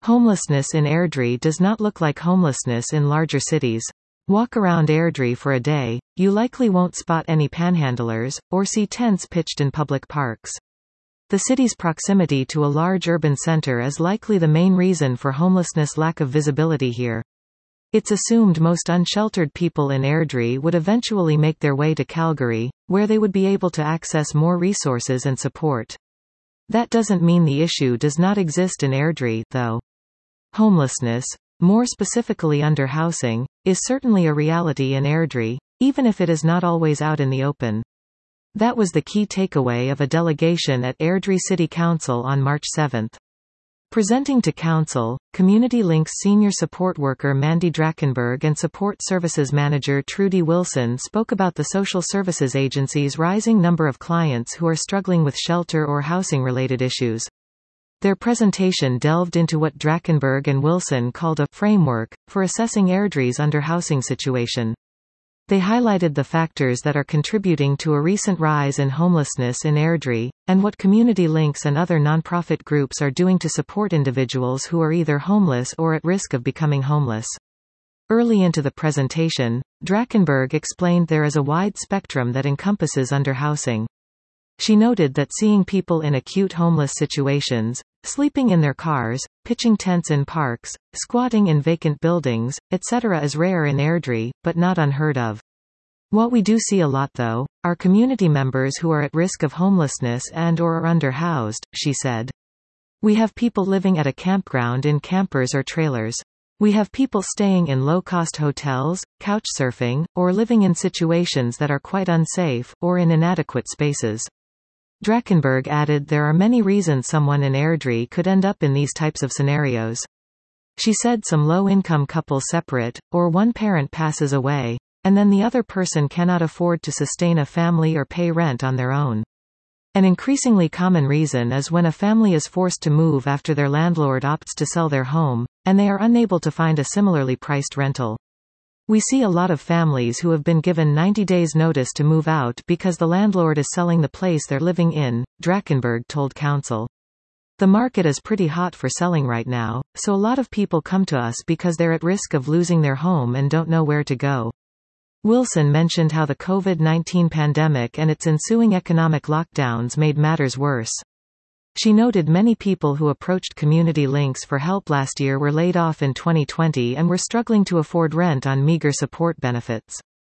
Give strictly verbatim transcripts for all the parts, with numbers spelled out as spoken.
Homelessness in Airdrie does not look like homelessness in larger cities. Walk around Airdrie for a day, you likely won't spot any panhandlers, or see tents pitched in public parks. The city's proximity to a large urban center is likely the main reason for homelessness' lack of visibility here. It's assumed most unsheltered people in Airdrie would eventually make their way to Calgary, where they would be able to access more resources and support. That doesn't mean the issue does not exist in Airdrie, though. Homelessness, more specifically underhousing, is certainly a reality in Airdrie, even if it is not always out in the open. That was the key takeaway of a delegation at Airdrie City Council on March seventh. Presenting to Council, Community Links senior support worker Mandy Drakenberg and support services manager Trudy Wilson spoke about the social services agency's rising number of clients who are struggling with shelter or housing-related issues. Their presentation delved into what Drakenberg and Wilson called a framework for assessing Airdrie's underhousing situation. They highlighted the factors that are contributing to a recent rise in homelessness in Airdrie, and what Community Links and other nonprofit groups are doing to support individuals who are either homeless or at risk of becoming homeless. Early into the presentation, Drakenberg explained there is a wide spectrum that encompasses underhousing. She noted that seeing people in acute homeless situations, sleeping in their cars, pitching tents in parks, squatting in vacant buildings, et cetera is rare in Airdrie, but not unheard of. What we do see a lot though, are community members who are at risk of homelessness and or are underhoused, she said. We have people living at a campground in campers or trailers. We have people staying in low-cost hotels, couchsurfing, or living in situations that are quite unsafe, or in inadequate spaces. Drakenberg added there are many reasons someone in Airdrie could end up in these types of scenarios. She said some low-income couples separate, or one parent passes away, and then the other person cannot afford to sustain a family or pay rent on their own. An increasingly common reason is when a family is forced to move after their landlord opts to sell their home, and they are unable to find a similarly priced rental. We see a lot of families who have been given ninety days notice to move out because the landlord is selling the place they're living in, Drakenberg told Council. The market is pretty hot for selling right now, so a lot of people come to us because they're at risk of losing their home and don't know where to go. Wilson mentioned how the COVID nineteen pandemic and its ensuing economic lockdowns made matters worse. She noted many people who approached Community Links for help last year were laid off in twenty twenty and were struggling to afford rent on meager support benefits.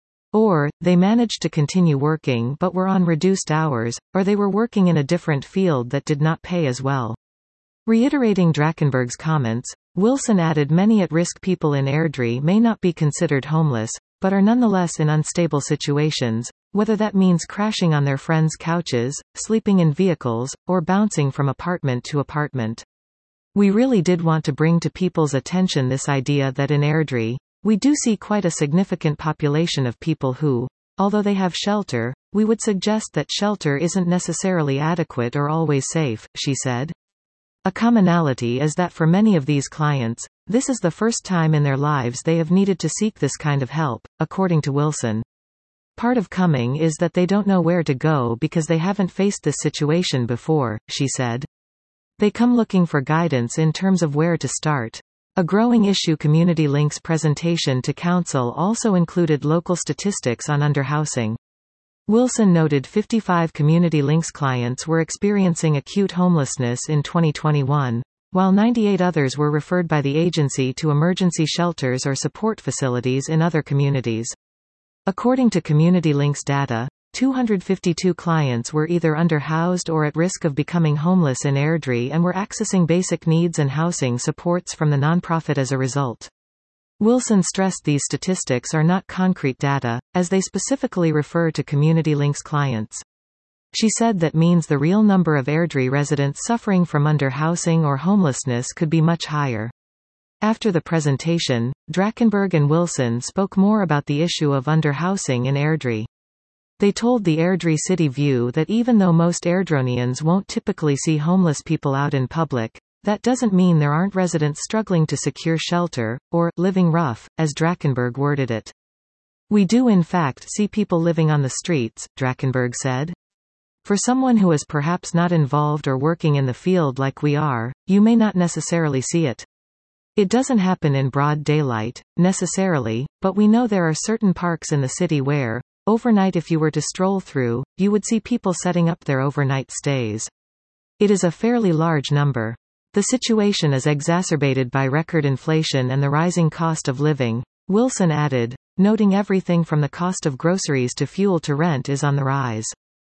Or, they managed to continue working but were on reduced hours, or they were working in a different field that did not pay as well. Reiterating Drakenberg's comments, Wilson added many at-risk people in Airdrie may not be considered homeless, but are nonetheless in unstable situations, whether that means crashing on their friends' couches, sleeping in vehicles, or bouncing from apartment to apartment. We really did want to bring to people's attention this idea that in Airdrie, we do see quite a significant population of people who, although they have shelter, we would suggest that shelter isn't necessarily adequate or always safe, she said. A commonality is that for many of these clients, this is the first time in their lives they have needed to seek this kind of help, according to Wilson. Part of coming is that they don't know where to go because they haven't faced this situation before, she said. They come looking for guidance in terms of where to start. A growing issue. Community Links presentation to Council also included local statistics on underhousing. Wilson noted fifty-five Community Links clients were experiencing acute homelessness in twenty twenty-one, while ninety-eight others were referred by the agency to emergency shelters or support facilities in other communities. According to Community Links data, two hundred fifty-two clients were either underhoused or at risk of becoming homeless in Airdrie and were accessing basic needs and housing supports from the nonprofit as a result. Wilson stressed these statistics are not concrete data, as they specifically refer to Community Links clients. She said that means the real number of Airdrie residents suffering from underhousing or homelessness could be much higher. After the presentation, Drakenberg and Wilson spoke more about the issue of underhousing in Airdrie. They told the Airdrie City View that even though most Airdronians won't typically see homeless people out in public, that doesn't mean there aren't residents struggling to secure shelter, or living rough, as Drakenberg worded it. We do in fact see people living on the streets, Drakenberg said. For someone who is perhaps not involved or working in the field like we are, you may not necessarily see it. It doesn't happen in broad daylight, necessarily, but we know there are certain parks in the city where, overnight if you were to stroll through, you would see people setting up their overnight stays. It is a fairly large number. The situation is exacerbated by record inflation and the rising cost of living, Wilson added, noting everything from the cost of groceries to fuel to rent is on the rise.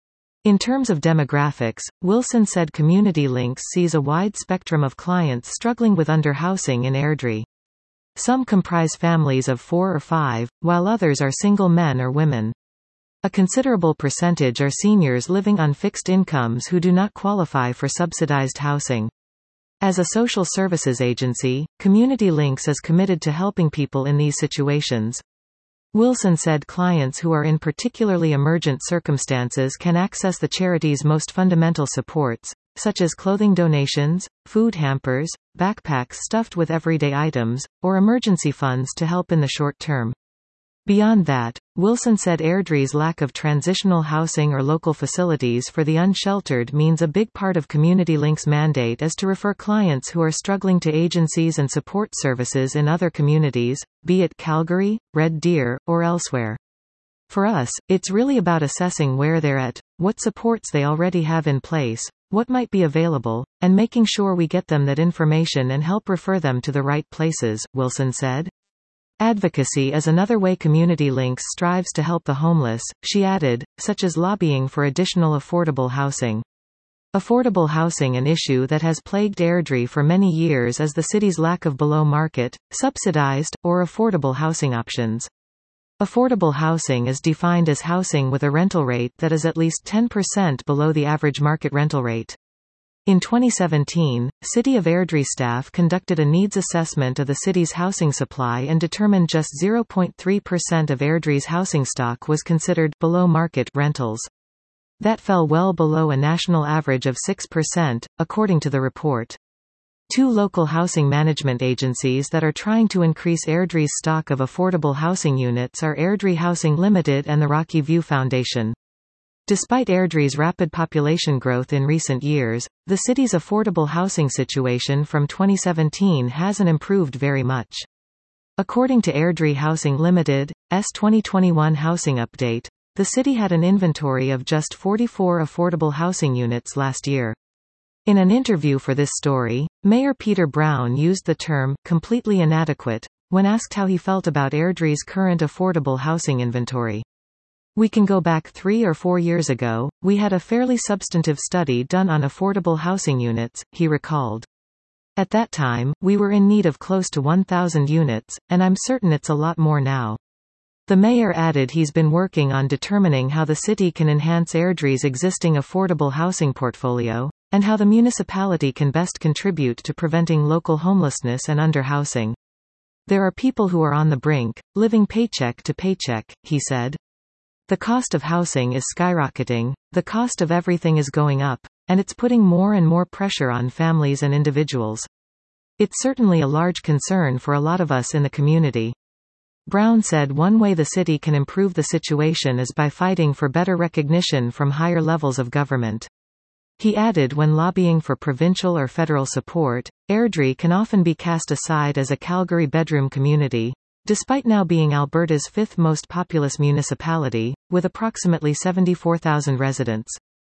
In terms of demographics, Wilson said Community Links sees a wide spectrum of clients struggling with underhousing in Airdrie. Some comprise families of four or five, while others are single men or women. A considerable percentage are seniors living on fixed incomes who do not qualify for subsidized housing. As a social services agency, Community Links is committed to helping people in these situations. Wilson said clients who are in particularly emergent circumstances can access the charity's most fundamental supports, such as clothing donations, food hampers, backpacks stuffed with everyday items, or emergency funds to help in the short term. Beyond that, Wilson said Airdrie's lack of transitional housing or local facilities for the unsheltered means a big part of Community Links' mandate is to refer clients who are struggling to agencies and support services in other communities, be it Calgary, Red Deer, or elsewhere. For us, it's really about assessing where they're at, what supports they already have in place, what might be available, and making sure we get them that information and help refer them to the right places, Wilson said. Advocacy is another way Community Links strives to help the homeless, she added, such as lobbying for additional affordable housing. Affordable housing, an issue that has plagued Airdrie for many years, is the city's lack of below-market, subsidized, or affordable housing options. Affordable housing is defined as housing with a rental rate that is at least ten percent below the average market rental rate. In twenty seventeen, City of Airdrie staff conducted a needs assessment of the city's housing supply and determined just zero point three percent of Airdrie's housing stock was considered below-market rentals. That fell well below a national average of six percent, according to the report. Two local housing management agencies that are trying to increase Airdrie's stock of affordable housing units are Airdrie Housing Limited and the Rocky View Foundation. Despite Airdrie's rapid population growth in recent years, the city's affordable housing situation from twenty seventeen hasn't improved very much. According to Airdrie Housing Limited's twenty twenty-one housing update, the city had an inventory of just forty-four affordable housing units last year. In an interview for this story, Mayor Peter Brown used the term completely inadequate when asked how he felt about Airdrie's current affordable housing inventory. We can go back three or four years ago, we had a fairly substantive study done on affordable housing units, he recalled. At that time, we were in need of close to one thousand units, and I'm certain it's a lot more now. The mayor added he's been working on determining how the city can enhance Airdrie's existing affordable housing portfolio, and how the municipality can best contribute to preventing local homelessness and underhousing. There are people who are on the brink, living paycheck to paycheck, he said. The cost of housing is skyrocketing, the cost of everything is going up, and it's putting more and more pressure on families and individuals. It's certainly a large concern for a lot of us in the community. Brown said one way the city can improve the situation is by fighting for better recognition from higher levels of government. He added when lobbying for provincial or federal support, Airdrie can often be cast aside as a Calgary bedroom community, despite now being Alberta's fifth most populous municipality, with approximately seventy-four thousand residents.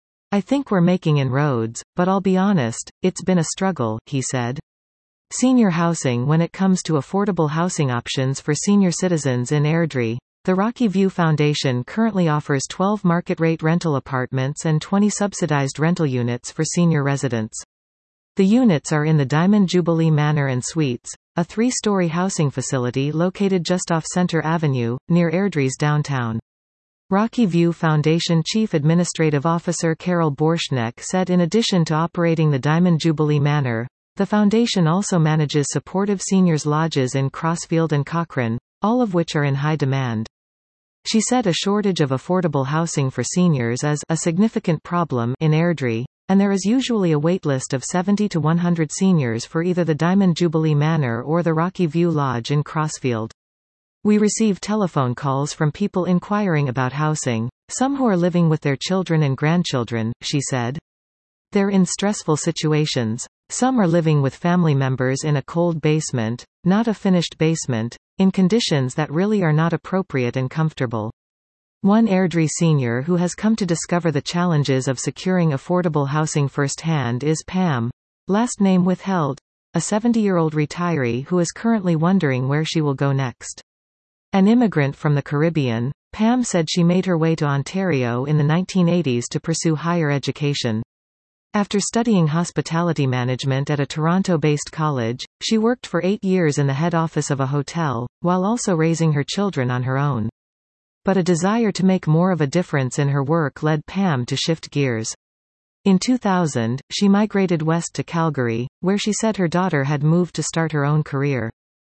I think we're making inroads, but I'll be honest, it's been a struggle, he said. Senior housing. When it comes to affordable housing options for senior citizens in Airdrie, the Rocky View Foundation currently offers twelve market-rate rental apartments and twenty subsidized rental units for senior residents. The units are in the Diamond Jubilee Manor and Suites, a three-story housing facility located just off Centre Avenue, near Airdrie's downtown. Rocky View Foundation Chief Administrative Officer Carol Borshnek said in addition to operating the Diamond Jubilee Manor, the foundation also manages supportive seniors lodges in Crossfield and Cochrane, all of which are in high demand. She said a shortage of affordable housing for seniors is a significant problem in Airdrie, and there is usually a waitlist of seventy to one hundred seniors for either the Diamond Jubilee Manor or the Rocky View Lodge in Crossfield. We receive telephone calls from people inquiring about housing, some who are living with their children and grandchildren, she said. They're in stressful situations. Some are living with family members in a cold basement, not a finished basement, in conditions that really are not appropriate and comfortable. One Airdrie senior who has come to discover the challenges of securing affordable housing firsthand is Pam, last name withheld, a seventy-year-old retiree who is currently wondering where she will go next. An immigrant from the Caribbean, Pam said she made her way to Ontario in the nineteen eighties to pursue higher education. After studying hospitality management at a Toronto-based college, she worked for eight years in the head office of a hotel, while also raising her children on her own. But a desire to make more of a difference in her work led Pam to shift gears. In two thousand, she migrated west to Calgary, where she said her daughter had moved to start her own career.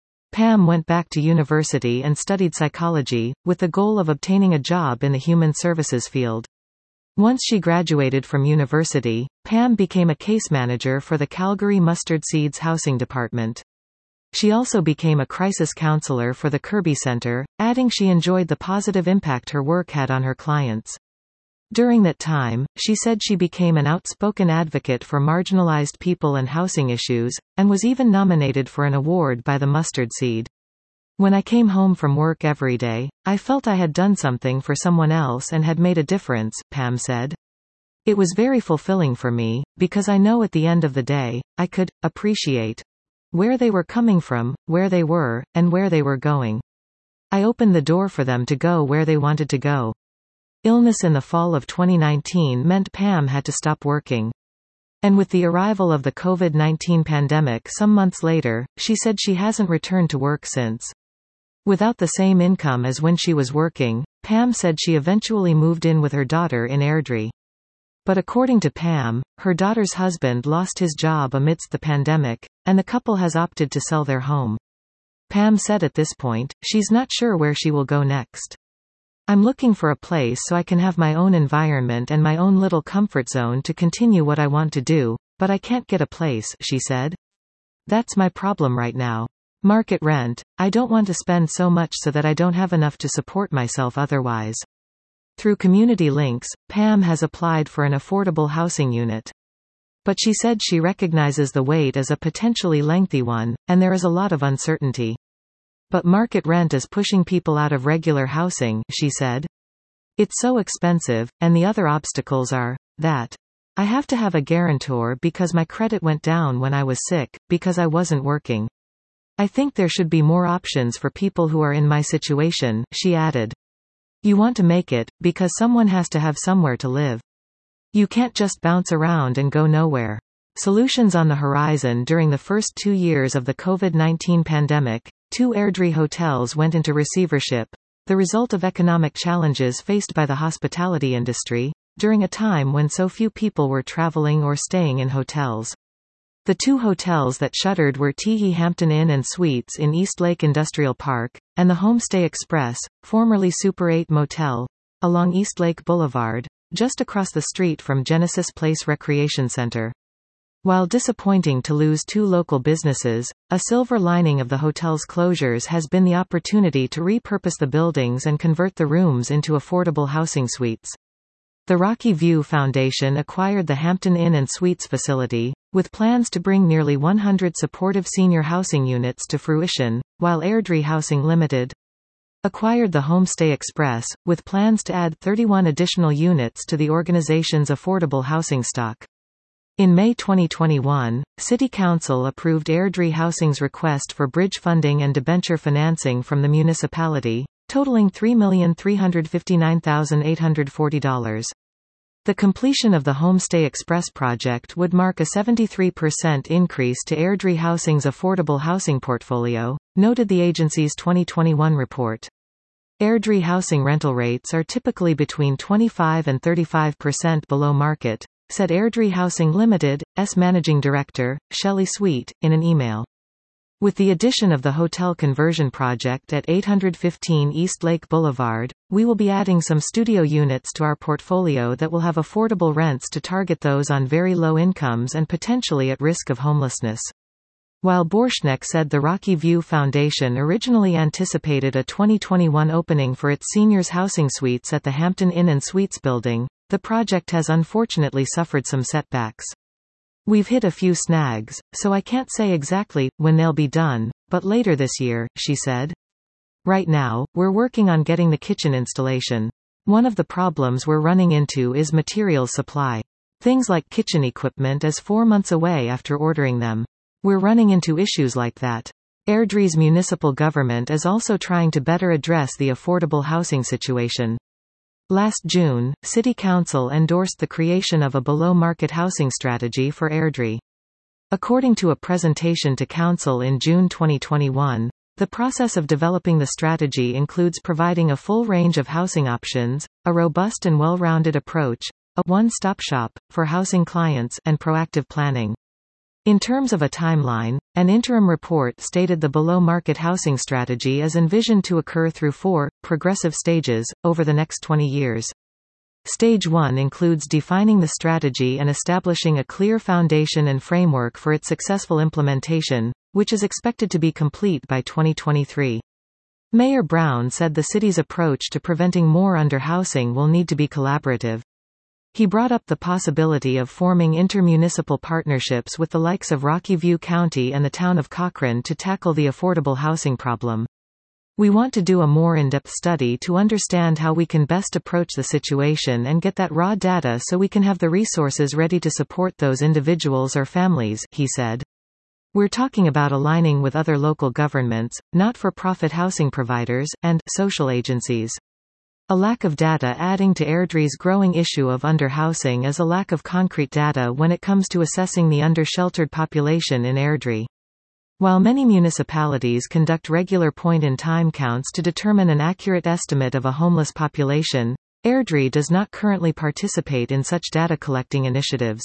Pam went back to university and studied psychology, with the goal of obtaining a job in the human services field. Once she graduated from university, Pam became a case manager for the Calgary Mustard Seeds Housing Department. She also became a crisis counselor for the Kirby Centre, adding she enjoyed the positive impact her work had on her clients. During that time, she said she became an outspoken advocate for marginalized people and housing issues, and was even nominated for an award by the Mustard Seed. When I came home from work every day, I felt I had done something for someone else and had made a difference, Pam said. It was very fulfilling for me, because I know at the end of the day, I could appreciate where they were coming from, where they were, and where they were going. I opened the door for them to go where they wanted to go. Illness in the fall of twenty nineteen meant Pam had to stop working. And with the arrival of the COVID nineteen pandemic some months later, she said she hasn't returned to work since. Without the same income as when she was working, Pam said she eventually moved in with her daughter in Airdrie. But according to Pam, her daughter's husband lost his job amidst the pandemic, and the couple has opted to sell their home. Pam said at this point, she's not sure where she will go next. I'm looking for a place so I can have my own environment and my own little comfort zone to continue what I want to do, but I can't get a place, she said. That's my problem right now. Market rent. I don't want to spend so much so that I don't have enough to support myself otherwise. Through Community Links, Pam has applied for an affordable housing unit. But she said she recognizes the wait as a potentially lengthy one, and there is a lot of uncertainty. But market rent is pushing people out of regular housing, she said. It's so expensive, and the other obstacles are that I have to have a guarantor because my credit went down when I was sick, because I wasn't working. I think there should be more options for people who are in my situation, she added. You want to make it, because someone has to have somewhere to live. You can't just bounce around and go nowhere. Solutions on the horizon. During the first two years of the COVID nineteen pandemic, two Airdrie hotels went into receivership, the result of economic challenges faced by the hospitality industry, during a time when so few people were traveling or staying in hotels. The two hotels that shuttered were Teehee Hampton Inn and Suites in Eastlake Industrial Park, and the Homestay Express, formerly Super eight Motel, along Eastlake Boulevard, just across the street from Genesis Place Recreation Center. While disappointing to lose two local businesses, a silver lining of the hotel's closures has been the opportunity to repurpose the buildings and convert the rooms into affordable housing suites. The Rocky View Foundation acquired the Hampton Inn and Suites facility, with plans to bring nearly one hundred supportive senior housing units to fruition, while Airdrie Housing Limited acquired the Homestay Express, with plans to add thirty-one additional units to the organization's affordable housing stock. In May twenty twenty-one, City Council approved Airdrie Housing's request for bridge funding and debenture financing from the municipality, totaling three million three hundred fifty-nine thousand eight hundred forty dollars. The completion of the Homestay Express project would mark a seventy-three percent increase to Airdrie Housing's affordable housing portfolio, noted the agency's twenty twenty-one report. Airdrie housing rental rates are typically between twenty-five and thirty-five percent below market, said Airdrie Housing Limited's managing director, Shelley Sweet, in an email. With the addition of the hotel conversion project at eight fifteen Eastlake Boulevard, we will be adding some studio units to our portfolio that will have affordable rents to target those on very low incomes and potentially at risk of homelessness. While Borshnek said the Rocky View Foundation originally anticipated a twenty twenty-one opening for its seniors housing suites at the Hampton Inn and Suites building, the project has unfortunately suffered some setbacks. We've hit a few snags, so I can't say exactly when they'll be done, but later this year, she said. Right now, we're working on getting the kitchen installation. One of the problems we're running into is materials supply. Things like kitchen equipment is four months away after ordering them. We're running into issues like that. Airdrie's municipal government is also trying to better address the affordable housing situation. Last June, City Council endorsed the creation of a below-market housing strategy for Airdrie. According to a presentation to Council in June twenty twenty-one, the process of developing the strategy includes providing a full range of housing options, a robust and well-rounded approach, a one-stop shop for housing clients, and proactive planning. In terms of a timeline, an interim report stated the below-market housing strategy is envisioned to occur through four, progressive stages, over the next twenty years. Stage one includes defining the strategy and establishing a clear foundation and framework for its successful implementation, which is expected to be complete by twenty twenty-three. Mayor Brown said the city's approach to preventing more underhousing will need to be collaborative. He brought up the possibility of forming intermunicipal partnerships with the likes of Rocky View County and the town of Cochrane to tackle the affordable housing problem. We want to do a more in-depth study to understand how we can best approach the situation and get that raw data so we can have the resources ready to support those individuals or families, he said. We're talking about aligning with other local governments, not-for-profit housing providers, and social agencies. A lack of data. Adding to Airdrie's growing issue of underhousing is a lack of concrete data when it comes to assessing the under-sheltered population in Airdrie. While many municipalities conduct regular point-in-time counts to determine an accurate estimate of a homeless population, Airdrie does not currently participate in such data collecting initiatives.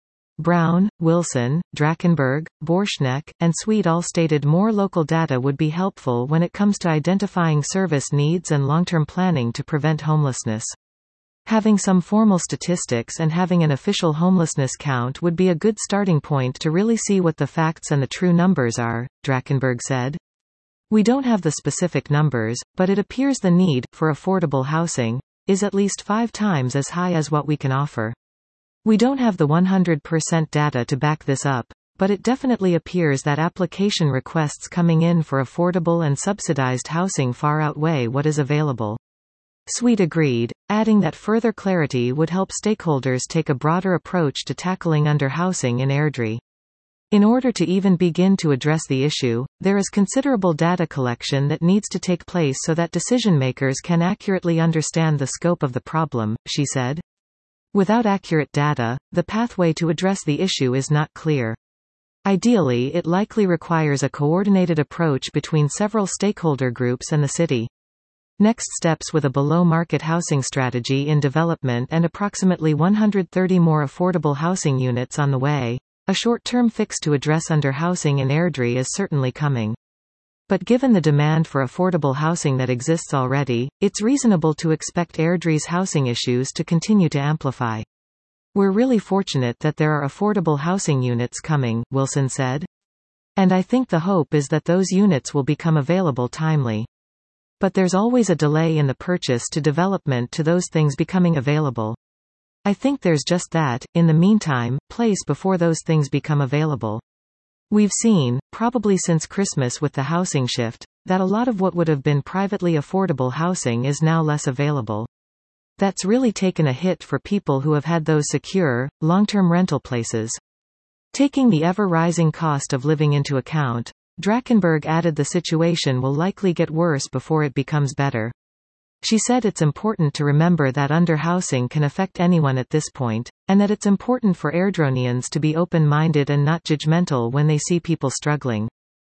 Brown, Wilson, Drakenberg, Borschneck, and Sweet all stated more local data would be helpful when it comes to identifying service needs and long-term planning to prevent homelessness. Having some formal statistics and having an official homelessness count would be a good starting point to really see what the facts and the true numbers are, Drakenberg said. We don't have the specific numbers, but it appears the need, for affordable housing, is at least five times as high as what we can offer. We don't have the one hundred percent data to back this up, but it definitely appears that application requests coming in for affordable and subsidized housing far outweigh what is available. Sweet agreed, adding that further clarity would help stakeholders take a broader approach to tackling underhousing in Airdrie. In order to even begin to address the issue, there is considerable data collection that needs to take place so that decision-makers can accurately understand the scope of the problem, she said. Without accurate data, the pathway to address the issue is not clear. Ideally, it likely requires a coordinated approach between several stakeholder groups and the city. Next steps with a below-market housing strategy in development and approximately one hundred thirty more affordable housing units on the way. A short-term fix to address underhousing in Airdrie is certainly coming. But given the demand for affordable housing that exists already, it's reasonable to expect Airdrie's housing issues to continue to amplify. We're really fortunate that there are affordable housing units coming, Wilson said. And I think the hope is that those units will become available timely. But there's always a delay in the purchase to development to those things becoming available. I think there's just that, in the meantime, place before those things become available. We've seen, probably since Christmas with the housing shift, that a lot of what would have been privately affordable housing is now less available. That's really taken a hit for people who have had those secure, long-term rental places. Taking the ever-rising cost of living into account, Drakenberg added the situation will likely get worse before it becomes better. She said it's important to remember that underhousing can affect anyone at this point, and that it's important for Airdronians to be open-minded and not judgmental when they see people struggling.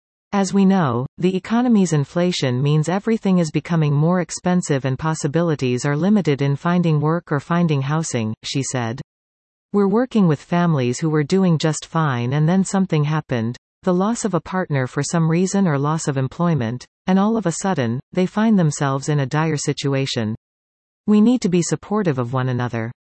As we know, the economy's inflation means everything is becoming more expensive and possibilities are limited in finding work or finding housing, she said. We're working with families who were doing just fine and then something happened, the loss of a partner for some reason or loss of employment, and all of a sudden, they find themselves in a dire situation. We need to be supportive of one another.